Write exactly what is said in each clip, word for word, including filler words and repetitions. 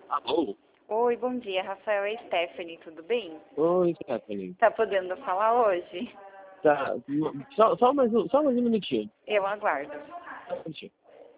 Alô? Oi, bom dia, Rafael e Stephanie, tudo bem? Oi, Stephanie. Tá podendo falar hoje? Tá, só, só, mais um, só mais um minutinho. Eu aguardo. Só um minutinho.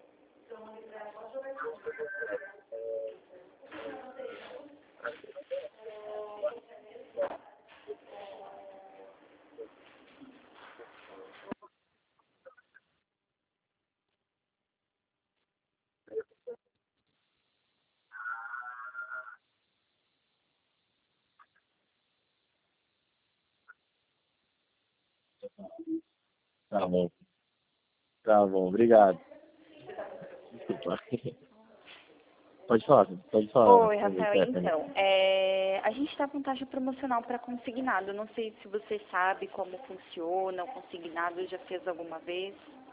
Tá bom. Tá bom, obrigado. Desculpa. Pode falar, pode falar. Oi, Rafael, Stephanie. então, é, a gente está com taxa promocional para consignado. Não sei se você sabe como funciona o consignado, já fez alguma vez?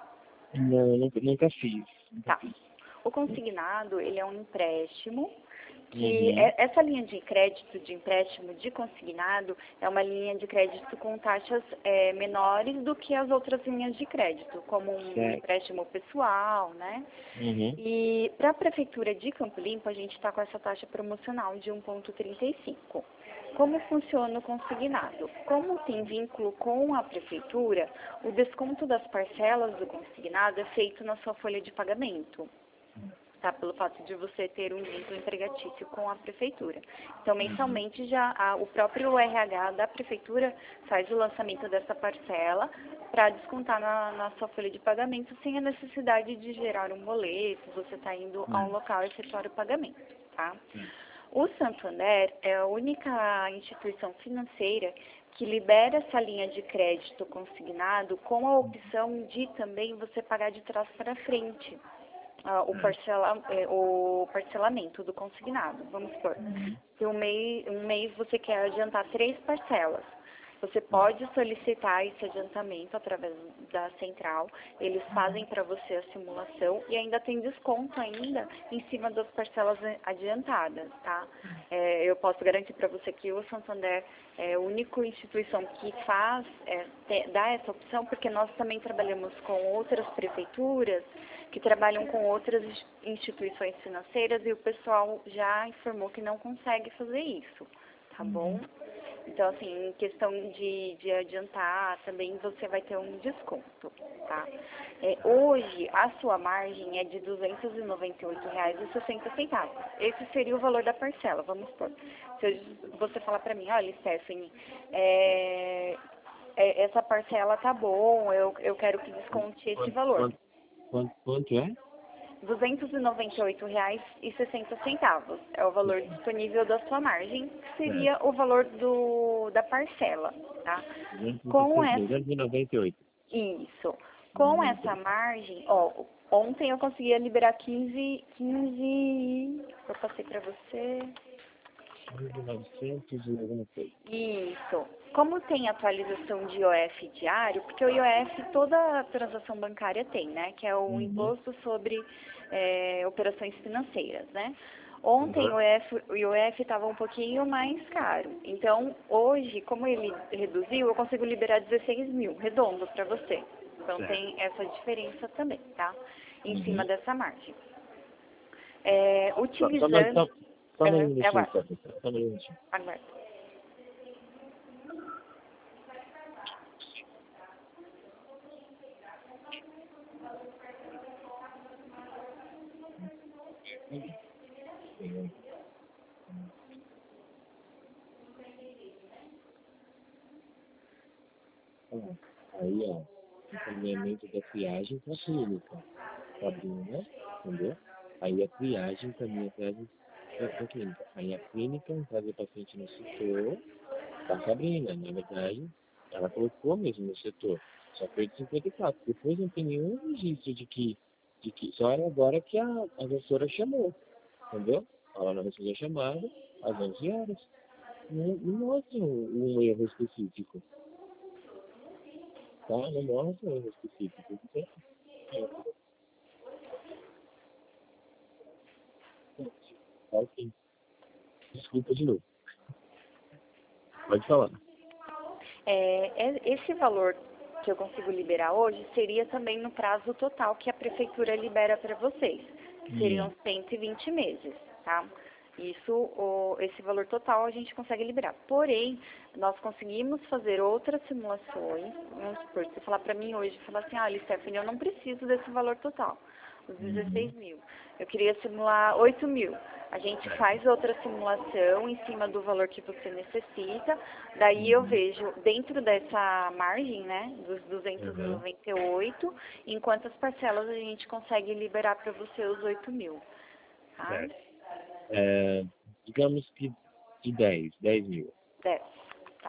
Não, nunca, nunca fiz. Tá. O consignado, ele é um empréstimo que Uhum. é- essa linha de crédito, de empréstimo de consignado, é uma linha de crédito com taxas é, menores do que as outras linhas de crédito, como um Certo. empréstimo pessoal, né? Uhum. E para a Prefeitura de Campo Limpo, a gente está com essa taxa promocional de um vírgula trinta e cinco. Como funciona o consignado? Como tem vínculo com a Prefeitura, o desconto das parcelas do consignado é feito na sua folha de pagamento. Tá, pelo fato de você ter um vínculo empregatício com a prefeitura. Então, mensalmente, já a, o próprio R H da prefeitura faz o lançamento dessa parcela para descontar na, na sua folha de pagamento sem a necessidade de gerar um boleto, você está indo a um local efetuar o pagamento, tá? O Santander é a única instituição financeira que libera essa linha de crédito consignado com a opção de também você pagar de trás para frente. Ah, o, parcela, é, o parcelamento do consignado. Vamos supor, se um mês, um mês você quer adiantar três parcelas, você pode solicitar esse adiantamento através da central, eles fazem para você a simulação e ainda tem desconto ainda em cima das parcelas adiantadas, tá? É, eu posso garantir para você que o Santander é a única instituição que faz, é, te, dá essa opção, porque nós também trabalhamos com outras prefeituras que trabalham com outras instituições financeiras e o pessoal já informou que não consegue fazer isso, tá bom? Então, assim, em questão de, de adiantar, também você vai ter um desconto, tá? É, hoje, a sua margem é de duzentos e noventa e oito reais e sessenta centavos. Esse seria o valor da parcela, vamos supor. Se eu- você falar para mim, olha, Stephanie, é, é, essa parcela tá bom, eu, eu quero que desconte esse Quanto, valor. quanto, quanto, quanto é? duzentos e noventa e oito reais e sessenta centavos é o valor disponível da sua margem, que seria o valor do, da parcela, tá? Com essa, duzentos e noventa e oito. isso. Com essa margem, ó, ontem eu conseguia liberar quinze, quinze, eu passei para você. mil novecentos e alguma coisa. Isso. Como tem atualização de I O F diário, porque o I O F toda transação bancária tem, né? Que é o Uhum. imposto sobre é, operações financeiras, né? Ontem Uhum. o I O F o I O F estava um pouquinho mais caro. Então, hoje, como ele reduziu, eu consigo liberar dezesseis mil, redondo para você. Então, Certo. tem essa diferença também, tá? Em cima Uhum. dessa margem. É, Só, só, mais- utilizando... só, só mais um Uhum, minutinho, aguardo, Stephanie. Só mais um minutinho. aguardo. Uhum. Ó, aí, ó, encaminhamento da triagem para a clínica. Sabrina, entendeu? Aí a triagem também, a triagem para a clínica. Aí a clínica traz o paciente no setor da Sabrina. Na verdade, ela colocou mesmo no setor. Só foi de cinquenta e quatro. Depois não tem nenhum registro de que, de que só era agora que a, a assessora chamou, entendeu? Ela não recebeu a chamada às onze horas. Não, não mostra um, um erro específico, tá? Não mostra um erro específico. Tá, ok. Desculpa de novo. Pode falar. É, é- esse valor que eu consigo liberar hoje seria também no prazo total que a prefeitura libera para vocês, que seriam Hum. cento e vinte meses, tá? Isso, o, esse valor total a gente consegue liberar. Porém, nós conseguimos fazer outras simulações. Vamos supor, se você falar para mim hoje, falar assim, ah, Stephanie, eu não preciso desse valor total, os dezesseis mil. Eu queria simular oito mil. A gente faz outra simulação em cima do valor que você necessita. Daí eu vejo, dentro dessa margem, né, dos duzentos e noventa e oito, em quantas parcelas a gente consegue liberar para você os oito mil. Tá? Certo. É, digamos que de dez, dez mil. dez. Tá.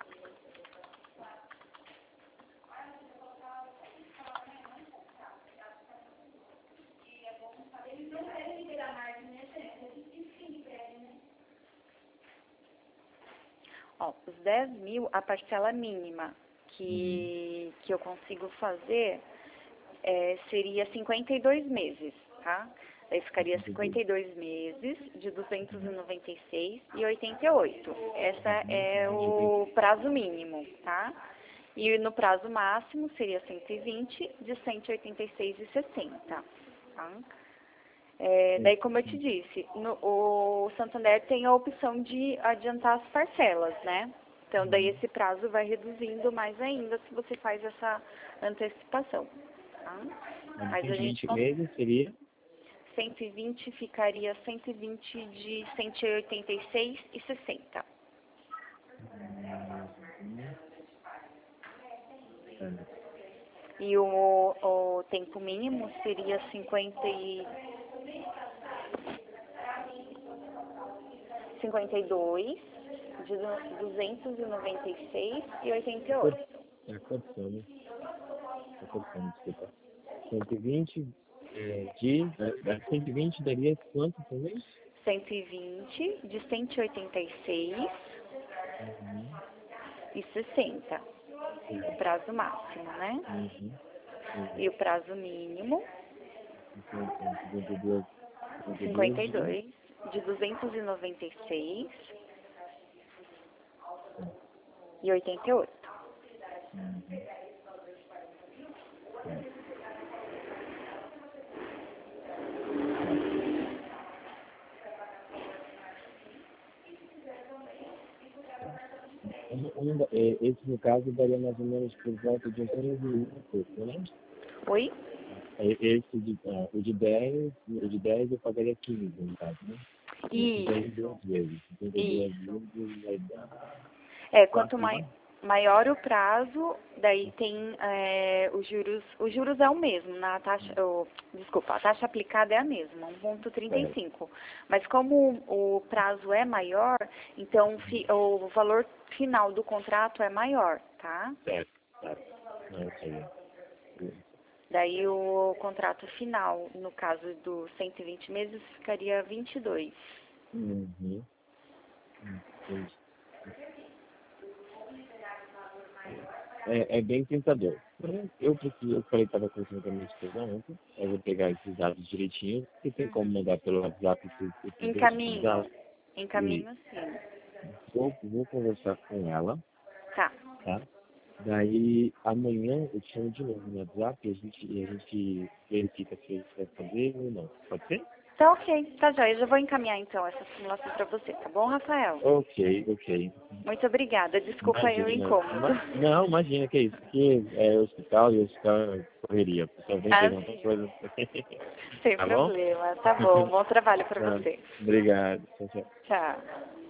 Ó, os dez mil, a parcela mínima que, que eu consigo fazer é, seria cinquenta e dois meses, tá? Daí ficaria cinquenta e dois meses de duzentos e noventa e seis e oitenta e oito. Essa é o prazo mínimo, tá? E no prazo máximo seria cento e vinte de cento e oitenta e seis e sessenta, tá? É, daí, como eu te disse, no, o Santander tem a opção de adiantar as parcelas, né? Então, daí esse prazo vai reduzindo mais ainda se você faz essa antecipação, tá? Mas a gente meses seria? cento e vinte ficaria cento e vinte de cento e oitenta e seis e sessenta. E o, o tempo mínimo seria cinquenta e cinquenta e dois de duzentos e noventa e seis e oitenta e oito. É a condição, né? É a condição, desculpa. cento e vinte é, de... Da cento e vinte daria quanto também? cento e vinte de cento e oitenta e seis Uhum. e sessenta. O prazo máximo, né? Uhum. Uhum. E o prazo mínimo, cinquenta e dois, cinquenta e dois de duzentos e noventa e seis e oitenta e oito. Um, um, é, esse, no caso, daria mais ou menos por volta de treze mil e pouco, né? Oi? É, Esse de, ah, o de dez, o de dez eu pagaria quinze, no caso, né? Esse daí duas Isso, vezes. trinta e duas isso. vezes vai dar É, quanto quatro mai, mil. maior o prazo, daí tem é, os juros, os juros é o mesmo, na taxa, oh, desculpa, a taxa aplicada é a mesma, um vírgula trinta e cinco. Mas como o prazo é maior, então fi, o valor final do contrato é maior, tá? Certo, certo. Não sei. Daí o contrato final, no caso dos cento e vinte meses, ficaria vinte e dois. Uhum. Entendi. É, é bem tentador. Eu preciso, eu falei que estava conversando com a minha esposa ontem, eu vou pegar esses dados direitinho, e tem como mandar pelo WhatsApp esses, esses dois Encaminho, dados. E encaminho sim. vou, vou conversar com ela, Tá. tá? Daí amanhã eu te chamo de novo no WhatsApp e a gente, e a gente verifica se a gente vai fazer ou não. Pode ser? Tá ok, tá jóia. Eu já vou encaminhar então essa simulação para você, tá bom, Rafael? Ok, ok. Muito obrigada. Desculpa aí o Imagina. incômodo. Ma- não, imagina que é isso. Porque é hospital e hospital é correria. A pessoa vem Ah, perguntar sim. coisas. Sem Tá bom? problema. Tá bom. Bom trabalho para Tá. você. Obrigado. Tchau, tchau. Tchau.